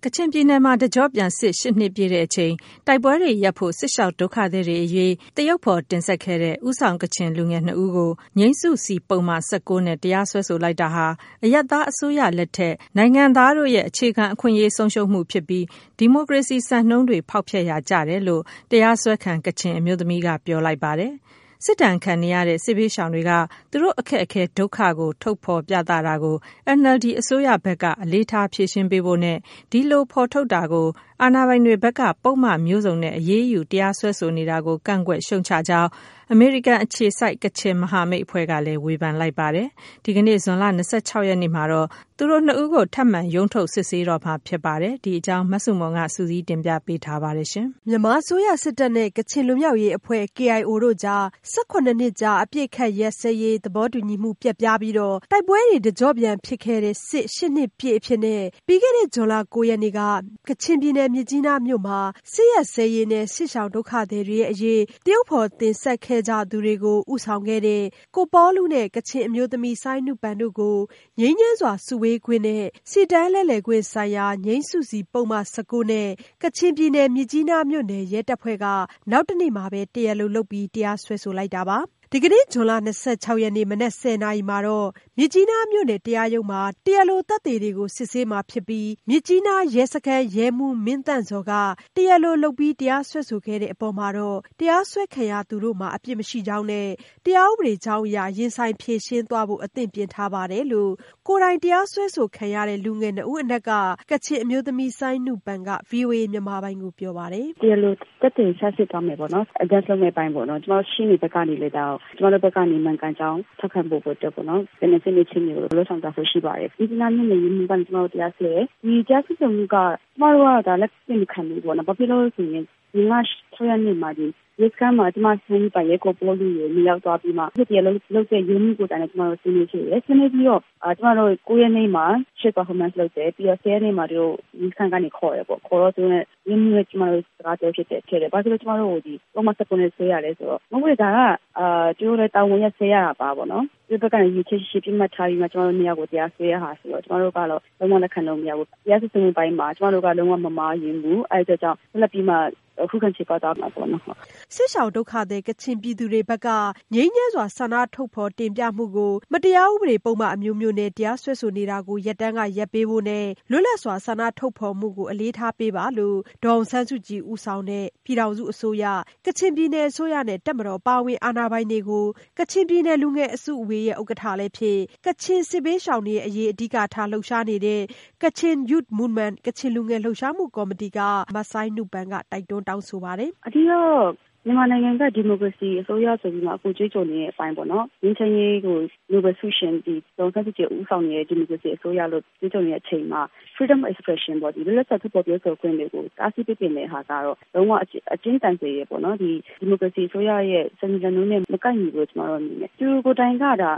ကချင်ပြည်နယ်မှာတကြော့ပြန်စစ်8 နှစ်ပြည့်တဲ့အချိန်တိုက်ပွဲတွေရပ်ဖို့စစ်ရှောင်ဒုက္ခသည်တွေအရေးတရုတ်ဖော်တင်ဆက်ခဲ့တဲ့ဦးဆောင်ကချင်လူငယ်2ဦးကိုငြိမ်းစုစီပုံမှန်19နဲ့တရားစွဲဆိုလိုက်တာဟာအရပ်သားအစိုးရလက်ထက်နိုင်ငံသားတို့ရဲ့အခြေခံအခွင့်အရေးဆုံးရှုံးမှုဖြစ်ပြီးဒီမိုကရေစီစံနှုန်းတွေဖောက်ဖျက်ရာကြတယ်လို့တရားစွဲခံကချင်အမျိုးသမီးကပြောလိုက်ပါတယ်စစ်တမ်းခံနေရတဲ့စစ်ဘေးရှောင်တွေကသူတို့အခက်အခဲဒုက္ခကိုထုတ်ဖော်ပြသတာကို NLD အစိုးရဘက်ကအလေးထားဖြေရှင်းပေးဖို့နဲ့ဒီလိုဖော်ထုတ်တာကိုအာဏာပိုင်တွေဘက်ကပုံမှန်မျိုးစုံနဲ့အရေးယူတရားစွဲဆိုနေတာကိုကန့်ကွက်ရှုံချကြောင်းအမေရိကန်အခြေစိုက်ကချင်မဟာမိတ်အဖွဲ့ကလည်းဝေဖန်လိုက်ပါတယ်ဒီကနေ့ဇွန်လ26ရက်နေ့မှာတော့သူတို့2ဦးကိုထပ်မံရုံးထုတ်စစ်ဆေးတော့မှာဖြစ်ပါတယ်ဒီအကြောင်းမဆုမွန်ကစူးစီးတင်ပြပေးထားပါတယ်ရှင်မြန်မာဆိုရစစ်တပ်နဲ့ကချင်လူမျိုးရေးအဖွဲ့ KIO တို့ကြား18နှစ်ကြာအပြစ်ခတ်ရက်စဲရေးသဘောတူညီမှုပြတ်ပြားပြီးတော့တိုက်ပွဲတွေတကြော့ပြန်ဖြစ်ခဲ့တဲ့စစ်8နှစ်ပြည့်အဖြစ်နဲ့ပြီးခဲ့တဲ့ဇွန်လ9ရက်နေ့ကကချင်ပြည်နယ်မြစ်ကြီးနားမြို့မှာစစ်ရက်စဲရေးနဲ့စစ်ရှောင်ဒုက္ခသည်တွေရဲ့အရေးတရုတ်ဖော်တင်ဆက်ခဲ့ကြသူတွေကိုဥဆောင်ခဲ့တဲ့ကိုပေါလူနဲ့ကချင်အမျိုးသမီးဆိုင်းနုပန်တို့ကိုငြိမ်းချမ်းစွာစုဝေးခွင့်နဲ့စီတန်းလဲလှယ်ခွင့်ဆိုင်ရာငြိမ်းစုစီပုံမှန်19နဲ့ကချင်ပြည်နယ်မြစ်ကြီးနားမြို့နယ်ရဲတပ်ဖွဲ့ကနောက်တနေ့မှာပဲတရားလိုလုပ်ပြီးတရားစွဲဆိုလိုက်တာပါဒီကနေ့ဇွန်လ26ရက်နေ့မနက်10:00နာရီမှာတော့မြစ်ကြီးနားမြို့နယ်တရားရုံးမှာတရားလိုသက်သေတွေကိုစစ်ဆေးမှာဖြစ်ပြီးမြစ်ကြီးနားရဲစခန်းရဲမှူးမင်းတန့်စောကတရားလိုလုပ်ပြီးတရားစွဲဆိုခဲ့တဲ့အပေါ်မှာတော့တရားစွဲခံရသူတို့မှာအပြစ်မရှိကြောင်းနဲ့တရားဥပဒေကြောင်းအရရင်ဆိုင်ဖြေရှင်းသွားဖို့အသင့်ပြင်ထားပါတယ်လို့ကိုယ်တိုင်တရားစွဲဆိုခံရတဲ့လူငယ်2ဦးအနက်ကကချင်အမျိုးသမီးဆိုင်းနုပန်က VOA မြန်မာပိုင်းကိုပြောပါတယ်တရားလိုသက်သေဆက်စစ်သွားမယ်ပေါ့နော်အကြမ်းလုံးမဲ့ပိုင်းပေါ့နော်ကျွန်တော်ရှင်းနေဘက်ကနေလေတော့ကျွန်တော်တို့ဘက်ကနေမှန်ကန်ကြောင်းထောက်ခံဖို့အတွက်ပေါ့နော်ဘယ်နဲ့စနေချင်းမျိုးလို့ဆောင်တာဖို့ရှိပါတယ်ဒီနာမည်နဲ့ရင်းနှီးကန်ကျွန်တော်တရားစွဲဒီတရားစွဲမှုကကျွန်တော်တို့ကဒါလက်ပြန်ခံလို့ပေါ့နော်ဘာဖြစ်လို့ဆိုရင်ဒီမှာဆွေးနွေးမှာဒီရက်ခါမှာကျွန်မဆင်းပါရဲကိုပေါ်လို့ရမြောက်သွားပြီးမှဒီတရားလုပ်တဲ့ရင်းနှီးကိုတိုင်ကျွန်တော်တို့ဆင်းနေချင်တယ်ဆင်းနေပြီးတော့ကျွန်တော်တို့9ရက်နေ့မှာရှစ် performance လုပ်တယ်ပြီးတော့10ရက်နေ့မှာတို့ဒီခန်းကနေခေါ်ရပေါ့ခေါ်တော့သူနဲ့ရင်းနှီးနဲ့ကျွန်တော်တို့စကားပြောဖြစ်တယ်ဖြစ်တယ်ဘာလို့ကျွန်တော်တို့ဒီပုံမှန်စကွန်နဲ့ဆွဲရတယ်ဆိုတော့မဟုတ်ဒါကကျွန်တော်တို့တာဝန်ရဆွဲရတာပါပေါ့နော်ဒီဘက်ကနေရည်ချရှိပြမှတ်ထားပြီးမှကျွန်တော်တို့နေရာကိုတရားဆွဲရဟာဆိုတော့ကျွန်တော်တို့ကတော့လုံးဝလက်ခံလို့မရဘူးတရားစွဲမှုပိုင်းမှာကျွန်တော်တို့ကလုံးဝမမားရင်ဘူးအဲဒါကြောင့်လက်ပြီးမှအခုခံချပါတော့မှာပေါ့နော်စစ်ရှောင်ဒုက္ခသည်ကချင်ပြည်သူတွေဘက်ကငြိမ်းချမ်းစွာဆန္ဒထုတ်ဖော်တင်ပြမှုကိုမတရားဥပဒေပုံမှန်အမျိုးမျိုးနဲ့တရားစွဲဆိုနေတာကိုရပ်တန်းကရပ်ပေးဖို့နဲ့လွတ်လပ်စွာဆန္ဒထုတ်ဖော်မှုကိုအလေးထားပေးပါလို့ဒေါအောင်ဆန်းစုကြည်ဦးဆောင်တဲ့ပြည်ထောင်စုအစိုးရကချင်ပြည်နယ်အစိုးရနဲ့တပ်မတော်ပါဝင်အာဏာပိုင်တွေကိုကချင်ပြည်နယ်လူငယ်အစုအဝေးရဲ့ဥက္ကဋ္ဌလည်းဖြစ်ကချင်စစ်ဘေးရှောင်တွေအရေးအဓိကထားလှုပ်ရှားနေတဲ့ကချင် Youth Movement ကချင်လူငယ်လှုပ်ရှားမှုကော်မတီကမဆိုင်းနုပန်ကတိုက်တွန်းတောင်းဆိုပါတယ်အဓိကမြန်မာနိုင်ငံကဒီမိုကရေစီအစိုးရဆိုပြီးမှအခုကြွေးကြော်နေတဲ့အပိုင်းပေါ့နော်။ငြိမ်းချမ်းရေးကို Global Solution ဒီဒေါ်ဆန်းစုကြည်ဦးဆောင်နေတဲ့ဒီမိုကရေစီအစိုးရလို့ကြွေးကြော်နေတဲ့အချိန်မှာ freedom of expression ပေါ့ဒီလွတ်လပ်စွာထုတ်ဖော်ပြောဆိုခွင့်တွေကိုတားဆီးပိတ်ပင်တဲ့ဟာကတော့လုံးဝအကျဉ်းတန်စေရပေါ့နော်ဒီမိုကရေစီအစိုးရရဲ့စံနှုန်းနဲ့မကိုက်ညီဘူးကျွန်တော်တို့အနေနဲ့သူကိုတိုင်ကဒါ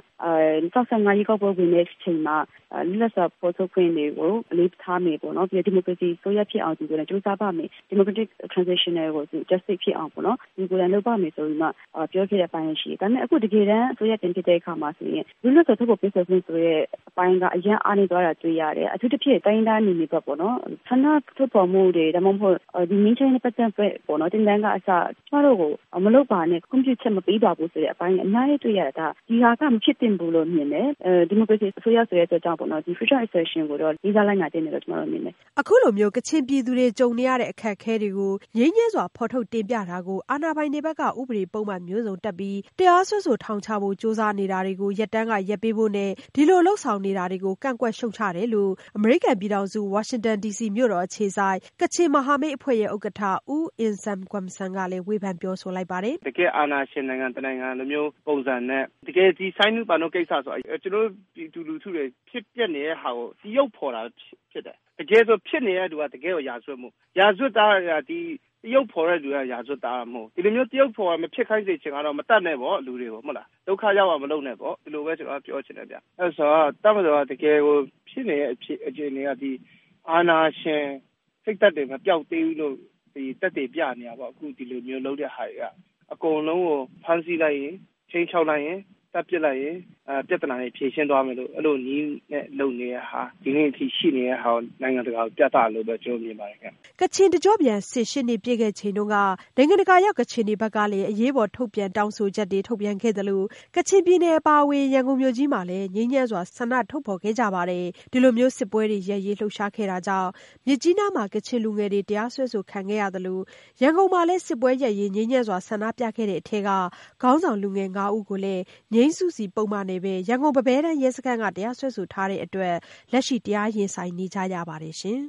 2015ရေကောက်ပွဲဝင်တဲ့အချိန်မှာလွတ်လပ်စွာဖော်ထုတ်ခွင့်တွေကိုအလေးထားမယ်ပေါ့နော်ပြီးဒီမိုကရေစီအစိုးရဖြစ်အောင်ဒီကိုလည်းကြိုးစားပါမယ် democratic transition ကို justice ဖြစ်အောင်ပေါ့နော်ဒီကိုလည်းလုပ်ပါမယ်ဆိုပြီးမှပြောခဲ့တဲ့အပိုင်းရှိတယ်ဒါပေမဲ့အခုတကယ်တမ်းအစိုးရတင်ဖြစ်တဲ့အခါမှာဆိုရင်လွတ်လပ်စွာထုတ်ဖော်ပြောဆိုခွင့်ဆိုတဲ့အပိုင်းကအရင်အားနေသွားတာတွေ့ရတယ်အထူးသဖြင့်တိုင်းဒေသအနေနဲ့ပေါ့နော်ဆန္ဒထုတ်ဖော်မှုတွေဒါမှမဟုတ်ဒီငင်းချင်းနဲ့ပတ်သက်ပေါ့နော်တင်တန်းကအစကျမတို့ကိုမလုပ်ပါနဲ့ကွန်ပျူတာမပေးပါဘူးဆိုတဲ့အပိုင်းအများကြီးတွေ့ရတာဒီဟာကမဖြစ်သင့်ဘူးလို့မြင်တယ်ဒီမိုကရေစီအစိုးရဆိုတဲ့အတွက်ကြောင့်ပေါ့နော်ဒီ freedom expression ကိုတော့လေးစားလိုက်နာတင်တယ်လို့ကျမတို့မြင်တယ်အခုလိုမျိုးကချင်ပြည်သူတွေကြုံနေရတဲ့အခက်အခဲတွေကိုငြိမ်းချမ်းစွာဖော်ထုတ်တင်ပြတာကိုအာဏာပိုင်တွေဘက်ကဥပဒေပုံမှန်မျိုးစုံတက်ပြီးတရားစွဲဆိုထောင်ချဖို့ကြိုးစားနေတာတွေကိုရပ်တန်းကရပ်ပေးဖို့နဲ့ဒီလိုလှုပ်ဆောင်နေတာတွေကိုကန့်ကွက်ရှုတ်ချတယ်လို့အမေရိကန်ပြည်ထောင်စုဝါရှင်တန် DC မြို့တော်အခြေစိုက်ကချင်မဟာမိတ်အဖွဲ့ရဲ့ဥက္ကဋ္ဌဦးအင်ဆမ်ကွမ်ဆန်ကလည်းဝေဖန်ပြောဆိုလိုက်ပါတယ်တကယ်အာဏာရှင်နိုင်ငံတနိုင်ငံလိုမျိုးပုံစံနဲ့တကယ်ဒီဆိုင်းနူပါနိုကိစ္စဆိုကျွန်တော်ပြည်သူလူထုတွေဖြစ်ပျက်နေတဲ့ဟာကိုဒီရုပ်ဖော်တာဖြစ်တယ်တကယ်ဆိုဖြစ်နေတဲ့သူကတကယ်ကိုရာဇဝတ်မှုရာဇဝတ်သားကဒီတရုတ်ဖော်တဲ့လူကရာဇဝတ်သားမဟုတ်ဒီလိုမျိုးတရုတ်ဖော်မဖြစ်ခိုင်းစေချင်တော့မတတ်နဲ့ပေါ့လူတွေကိုဟုတ်လားဒုက္ခရောက်အောင်မလုပ်နဲ့ပေါ့ဒီလိုပဲကျွန်တော်ပြောချင်တယ်ဗျအဲ့ဆိုတော့တမတော်ကတကယ်ကိုဖြစ်နေတဲ့အခြေအနေကဒီအာဏာရှင်စိတ်သက်တွေမပြောက်သေးဘူးလို့ဒီတက်တွေပြနေရပါအခုဒီလိုမျိုးလုပ်တဲ့ဟာတွေကအကုန်လုံးကိုဖမ်းဆီးလိုက်ရင်ချင်းချောက်လိုက်ရင်တပ်ပစ်လိုက်ရင်ပြဿနာတွေဖြေရှင်းသွားမယ်လို့အဲ့လိုနည်းနဲ့လုပ်နေတဲ့ဟာဒီနေ့အထိရှိနေတဲ့ဟာနိုင်ငံတကာကိုပြသလို့ပဲကျွန်တော်မြင်ပါတယ်ခင်ဗျကချင်တကြော့ပြန်စစ်8နှစ်ပြည့်ခဲ့ချိန်တုန်းကနိုင်ငံတကာရောက်ကချင်တွေဘက်ကလည်းအရေးပေါ်ထုတ်ပြန်တောင်းဆိုချက်တွေထုတ်ပြန်ခဲ့တယ်လို့ကချင်ပြည်နယ်အပါအဝင်ရန်ကုန်မြို့ကြီးမှာလည်းငြိမ်းချမ်းစွာဆန္ဒထုတ်ဖော်ခဲ့ကြပါတယ်ဒီလိုမျိုးစစ်ပွဲတွေရပ်ရေးလှုပ်ရှားခဲ့တာကြောင့်မြစ်ကြီးနားမှာကချင်လူငယ်တွေတရားစွဲဆိုခံခဲ့ရတယ်လို့ရန်ကုန်မှာလည်းစစ်ပွဲရပ်ရေးငြိမ်းချမ်းစွာဆန္ဒပြခဲ့တဲ့အထက်ကခေါင်းဆောင်လူငယ်9ဦးကိုလည်းငြိမ်းစုစီပုံမှန်နဲ့ပဲရန်ကုန်ပပဲတန်းရဲစခန်းကတရားစွဲဆိုထားတဲ့အတွက်လက်ရှိတရားရင်ဆိုင်နေကြရပါတယ်ရှင်